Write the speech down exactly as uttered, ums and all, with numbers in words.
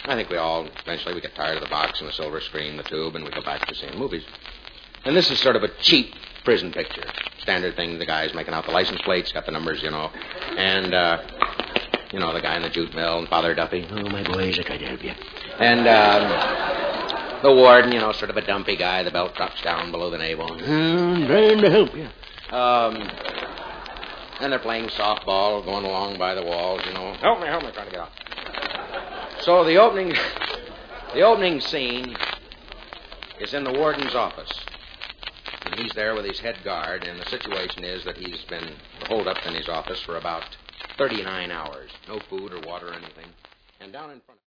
I think we all, eventually, we get tired of the box and the silver screen, the tube, and we go back to seeing movies. And this is sort of a cheap prison picture. Standard thing, the guy's making out the license plates, got the numbers, you know. And, uh, you know, the guy in the jute mill and Father Duffy. Oh, my boys, I can't help you. And, um, the warden, you know, sort of a dumpy guy. The belt drops down below the navel. I'm trying to help you. Um, and they're playing softball, going along by the walls, you know. Help me, help me, trying to get out. So the opening, the opening scene is in the warden's office. And he's there with his head guard, and the situation is that he's been holed up in his office for about thirty-nine hours. No food or water or anything. And down in front...